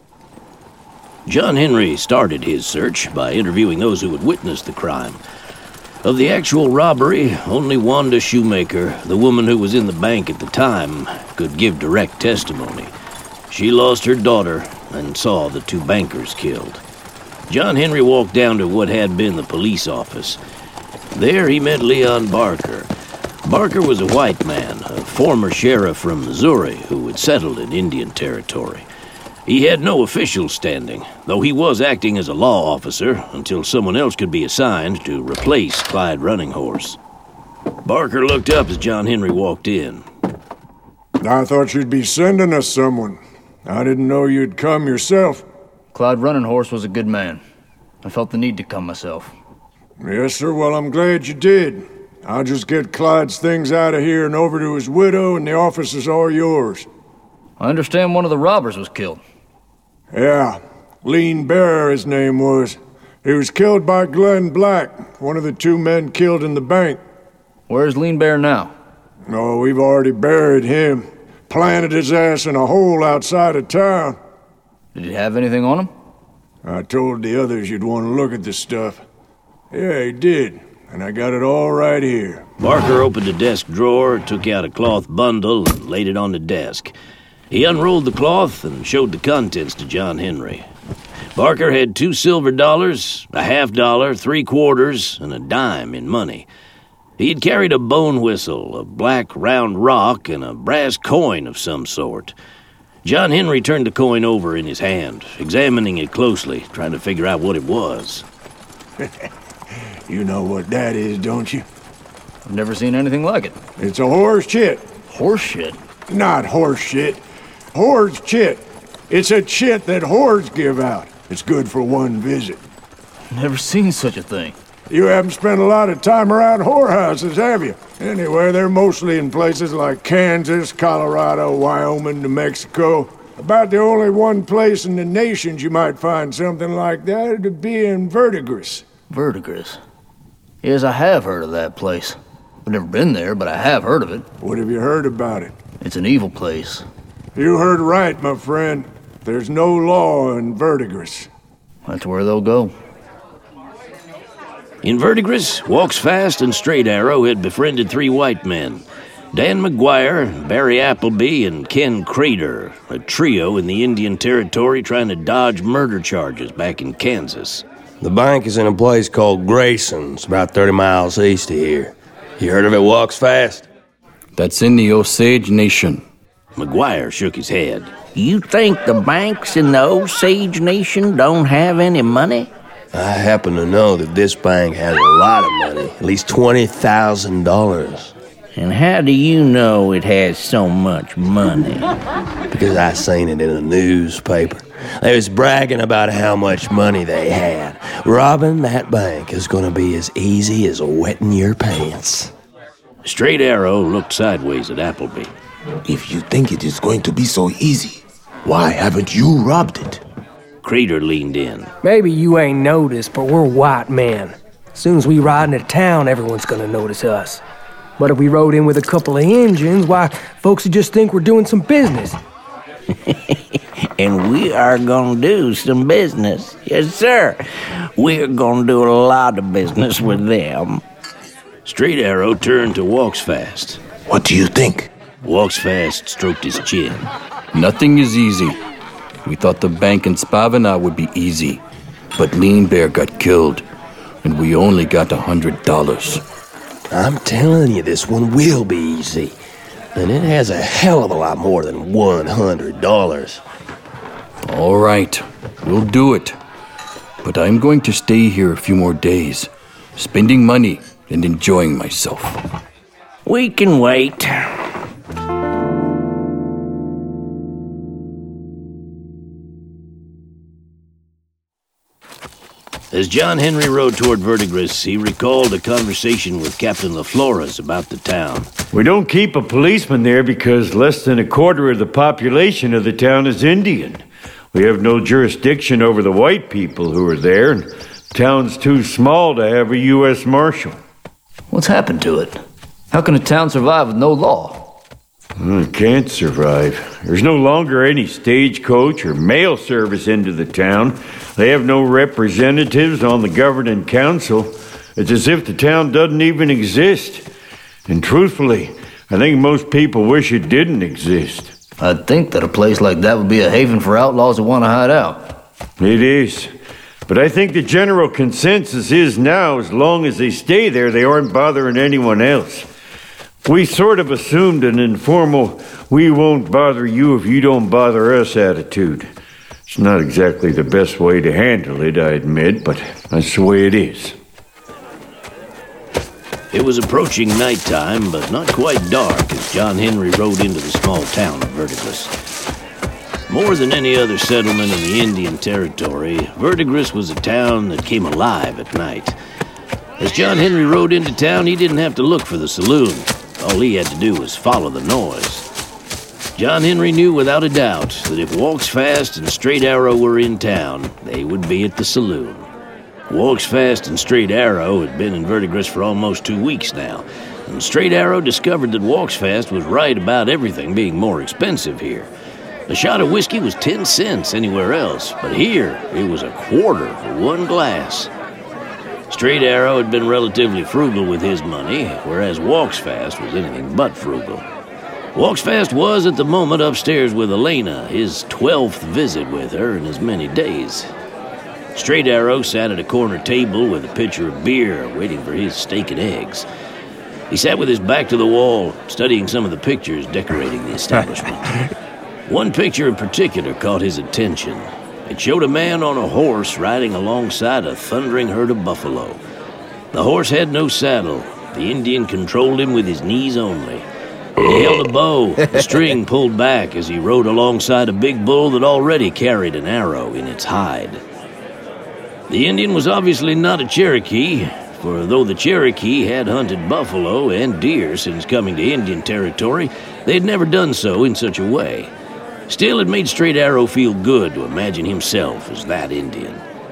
B: John Henry started his search by interviewing those who had witnessed the crime. Of the actual robbery, only Wanda Shoemaker, the woman who was in the bank at the time, could give direct testimony. She lost her daughter and saw the two bankers killed. John Henry walked down to what had been the police office. There he met Leon Barker. Barker was a white man, a former sheriff from Missouri who had settled in Indian territory. He had no official standing, though he was acting as a law officer until someone else could be assigned to replace Clyde Running Horse. Barker looked up as John Henry walked in.
J: I thought you'd be sending us someone. I didn't know you'd come yourself.
L: Clyde Running Horse was a good man. I felt the need to come myself.
J: Yes, sir. Well, I'm glad you did. I'll just get Clyde's things out of here and over to his widow, and the office is all yours.
L: I understand one of the robbers was killed.
J: Yeah. Lean Bear, his name was. He was killed by Glenn Black, one of the two men killed in the bank.
L: Where's Lean Bear now?
J: Oh, we've already buried him. Planted his ass in a hole outside of town.
L: Did he have anything on him?
J: I told the others you'd want to look at this stuff. Yeah, he did. And I got it all right here.
B: Barker opened a desk drawer, took out a cloth bundle, and laid it on the desk. He unrolled the cloth and showed the contents to John Henry. Barker had two silver dollars, a half dollar, three quarters, and a dime in money. He had carried a bone whistle, a black round rock, and a brass coin of some sort. John Henry turned the coin over in his hand, examining it closely, trying to figure out what it was.
J: You know what that is, don't you?
L: I've never seen anything like it.
J: It's a horse chit.
L: Horse shit?
J: Not horse shit. Horse chit. It's a chit that whores give out. It's good for one visit.
L: Never seen such a thing.
J: You haven't spent a lot of time around whorehouses, have you? Anyway, they're mostly in places like Kansas, Colorado, Wyoming, New Mexico. About the only one place in the nations you might find something like that would be in Verdigris.
L: Verdigris? Yes, I have heard of that place. I've never been there, but I have heard of it.
J: What have you heard about it?
L: It's an evil place.
J: You heard right, my friend. There's no law in Verdigris.
L: That's where they'll go.
B: In Verdigris, Walks Fast and Straight Arrow had befriended three white men. Dan McGuire, Barry Appleby, and Ken Crater, a trio in the Indian Territory trying to dodge murder charges back in Kansas.
C: The bank is in a place called Grayson's, about thirty miles east of here. You heard of it, Walks Fast?
H: That's in the Osage Nation.
B: McGuire shook his head.
E: You think the banks in the Osage Nation don't have any money?
C: I happen to know that this bank has a lot of money, at least twenty thousand dollars.
E: And how do you know it has so much money?
C: Because I seen it in a newspaper. They was bragging about how much money they had. Robbing that bank is going to be as easy as wetting your pants.
B: Straight Arrow looked sideways at Appleby.
I: If you think it is going to be so easy, why haven't you robbed it?
B: Crater leaned in.
X: Maybe you ain't noticed, but we're white men. As soon as we ride into town, everyone's gonna notice us. But if we rode in with a couple of Indians, why, folks would just think we're doing some business.
E: And we are gonna do some business. Yes, sir. We're gonna do a lot of business with them.
B: Straight Arrow turned to Walks Fast.
I: What do you think?
B: Walks Fast stroked his chin.
H: Nothing is easy. We thought the bank in Spavana would be easy, but Lean Bear got killed, and we only got a hundred dollars.
C: I'm telling you, this one will be easy, and it has a hell of a lot more than one hundred dollars.
H: All right, we'll do it. But I'm going to stay here a few more days, spending money and enjoying myself.
E: We can wait.
B: As John Henry rode toward Verdigris, he recalled a conversation with Captain LaFlores about the town.
T: We don't keep a policeman there because less than a quarter of the population of the town is Indian. We have no jurisdiction over the white people who are there, and the town's too small to have a U S Marshal.
L: What's happened to it? How can a town survive with no law?
T: It can't survive. There's no longer any stagecoach or mail service into the town. They have no representatives on the governing council. It's as if the town doesn't even exist. And truthfully, I think most people wish it didn't exist.
L: I'd think that a place like that would be a haven for outlaws that want to hide out.
T: It is. But I think the general consensus is now, as long as they stay there, they aren't bothering anyone else. We sort of assumed an informal, we won't bother you if you don't bother us attitude. It's not exactly the best way to handle it, I admit, but that's the way it is.
B: It was approaching nighttime, but not quite dark as John Henry rode into the small town of Verdigris. More than any other settlement in the Indian Territory, Verdigris was a town that came alive at night. As John Henry rode into town, he didn't have to look for the saloon. All he had to do was follow the noise. John Henry knew without a doubt that if Walks Fast and Straight Arrow were in town, they would be at the saloon. Walks Fast and Straight Arrow had been in Verdigris for almost two weeks now, and Straight Arrow discovered that Walks Fast was right about everything being more expensive here. A shot of whiskey was ten cents anywhere else, but here it was a quarter for one glass. Straight Arrow had been relatively frugal with his money, whereas Walks Fast was anything but frugal. Walks Fast was at the moment upstairs with Elena, his twelfth visit with her in as many days. Straight Arrow sat at a corner table with a pitcher of beer, waiting for his steak and eggs. He sat with his back to the wall, studying some of the pictures decorating the establishment. One picture in particular caught his attention. It showed a man on a horse riding alongside a thundering herd of buffalo. The horse had no saddle. The Indian controlled him with his knees only. He held a bow, the string pulled back as he rode alongside a big bull that already carried an arrow in its hide. The Indian was obviously not a Cherokee, for though the Cherokee had hunted buffalo and deer since coming to Indian Territory, they had never done so in such a way. Still, it made Straight Arrow feel good to imagine himself as that Indian.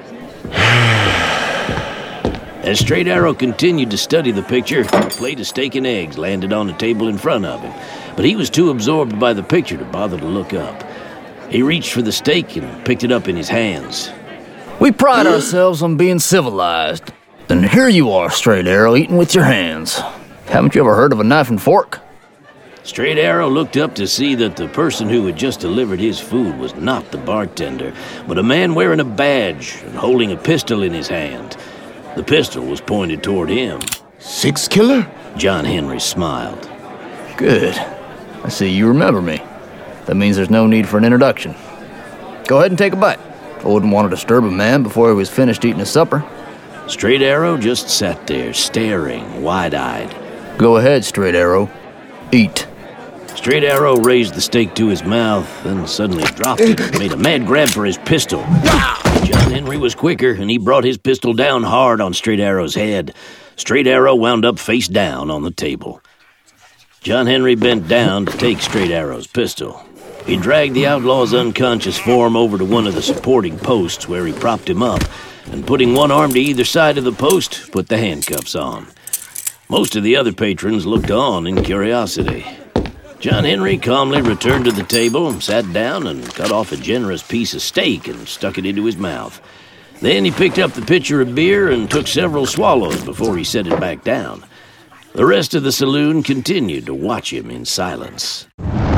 B: As Straight Arrow continued to study the picture, a plate of steak and eggs landed on the table in front of him, but he was too absorbed by the picture to bother to look up. He reached for the steak and picked it up in his hands.
L: We pride ourselves on being civilized. And here you are, Straight Arrow, eating with your hands. Haven't you ever heard of a knife and fork?
B: Straight Arrow looked up to see that the person who had just delivered his food was not the bartender, but a man wearing a badge and holding a pistol in his hand. The pistol was pointed toward him.
I: Six Killer?
B: John Henry smiled.
L: Good. I see you remember me. That means there's no need for an introduction. Go ahead and take a bite. I wouldn't want to disturb a man before he was finished eating his supper.
B: Straight Arrow just sat there, staring, wide-eyed.
L: Go ahead, Straight Arrow. Eat.
B: Straight Arrow raised the steak to his mouth, then suddenly dropped it and made a mad grab for his pistol. John Henry was quicker, and he brought his pistol down hard on Straight Arrow's head. Straight Arrow wound up face down on the table. John Henry bent down to take Straight Arrow's pistol. He dragged the outlaw's unconscious form over to one of the supporting posts where he propped him up, and putting one arm to either side of the post, put the handcuffs on. Most of the other patrons looked on in curiosity. John Henry calmly returned to the table, sat down, and cut off a generous piece of steak and stuck it into his mouth. Then he picked up the pitcher of beer and took several swallows before he set it back down. The rest of the saloon continued to watch him in silence.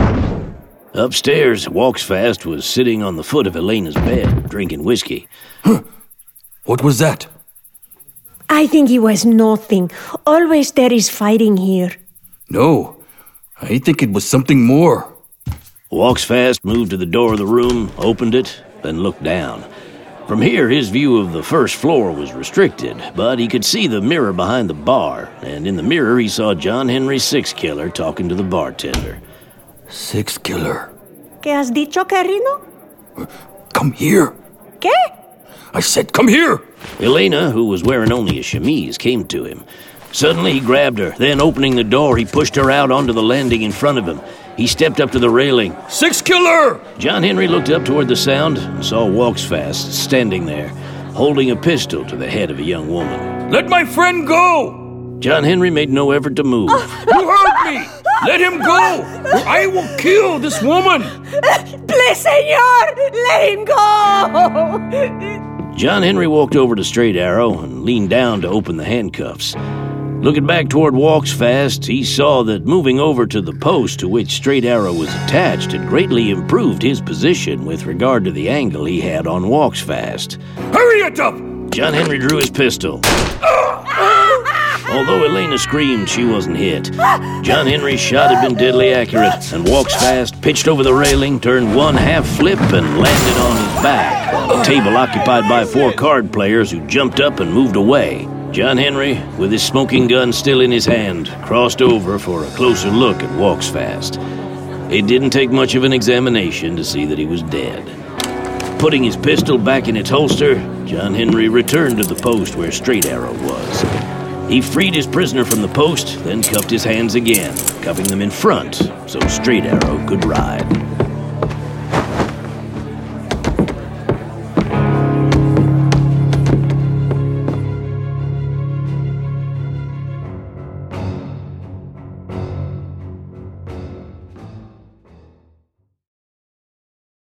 B: Upstairs, Walksfast was sitting on the foot of Elena's bed, drinking whiskey.
H: Huh. What was that?
A: I think it was nothing. Always there is fighting here.
H: No. I think it was something more.
B: Walksfast moved to the door of the room, opened it, then looked down. From here, his view of the first floor was restricted, but he could see the mirror behind the bar, and in the mirror he saw John Henry Six Killer talking to the bartender.
H: Six Killer.
A: ¿Qué has dicho, querido?
H: Come here.
A: ¿Qué?
H: I said come here.
B: Elena, who was wearing only a chemise, came to him. Suddenly he grabbed her, then opening the door, he pushed her out onto the landing in front of him. He stepped up to the railing.
H: Six Killer!
B: John Henry looked up toward the sound and saw Walksfast standing there, holding a pistol to the head of a young woman.
H: Let my friend go!
B: John Henry made no effort to move.
H: You heard me! Let him go! Or I will kill this woman!
A: Please, senor! Let him go!
B: John Henry walked over to Straight Arrow and leaned down to open the handcuffs. Looking back toward Walksfast, he saw that moving over to the post to which Straight Arrow was attached had greatly improved his position with regard to the angle he had on Walksfast.
H: Hurry it up!
B: John Henry drew his pistol. Although Elena screamed, she wasn't hit. John Henry's shot had been deadly accurate, and Walksfast pitched over the railing, turned one half flip, and landed on his back on a table occupied by four card players who jumped up and moved away. John Henry, with his smoking gun still in his hand, crossed over for a closer look at Walksfast. It didn't take much of an examination to see that he was dead. Putting his pistol back in its holster, John Henry returned to the post where Straight Arrow was. He freed his prisoner from the post, then cuffed his hands again, cuffing them in front so Straight Arrow could ride.